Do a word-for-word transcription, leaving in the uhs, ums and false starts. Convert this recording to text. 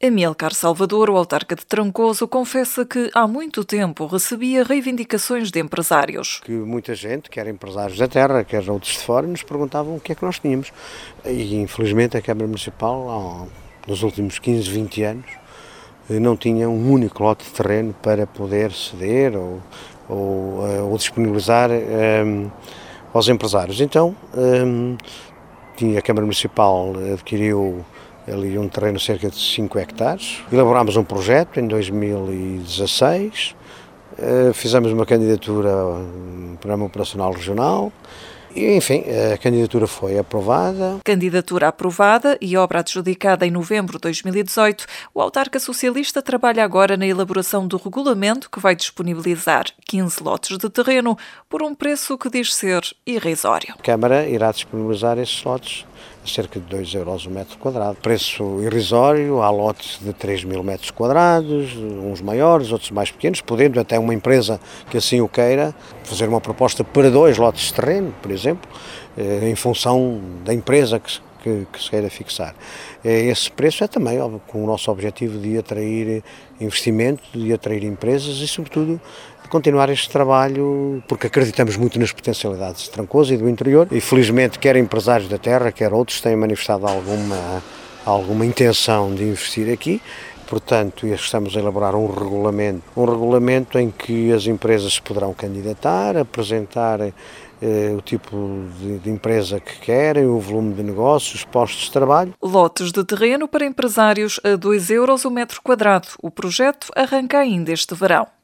Amílcar Salvador, o autarca de Trancoso, confessa que há muito tempo recebia reivindicações de empresários. Que muita gente, quer empresários da terra, quer outros de fora, nos perguntavam o que é que nós tínhamos. E infelizmente a Câmara Municipal, nos últimos quinze, vinte anos, não tinha um único lote de terreno para poder ceder ou, ou, ou disponibilizar um, aos empresários. Então, um, a Câmara Municipal adquiriu ali um terreno de cerca de cinco hectares. Elaborámos um projeto em dois mil e dezasseis, fizemos uma candidatura ao Programa Operacional Regional e, enfim, a candidatura foi aprovada. Candidatura aprovada e obra adjudicada em novembro de dois mil e dezoito, o autarca socialista trabalha agora na elaboração do regulamento que vai disponibilizar quinze lotes de terreno por um preço que diz ser irrisório. A Câmara irá disponibilizar esses lotes a cerca de dois euros o metro quadrado. Preço irrisório, há lotes de três mil metros quadrados, uns maiores, outros mais pequenos, podendo até uma empresa que assim o queira fazer uma proposta para dois lotes de terreno, por exemplo, em função da empresa que, que, que se queira fixar. Esse preço é também com o nosso objetivo de atrair investimento, de atrair empresas e, sobretudo, de continuar este trabalho, porque acreditamos muito nas potencialidades de Trancoso e do interior. E, felizmente, quer empresários da terra, quer outros têm manifestado alguma, alguma intenção de investir aqui. Portanto, estamos a elaborar um regulamento, um regulamento em que as empresas se poderão candidatar, apresentar eh, o tipo de, de empresa que querem, o volume de negócios, os postos de trabalho. Lotes de terreno para empresários a dois euros o metro quadrado. O projeto arranca ainda este verão.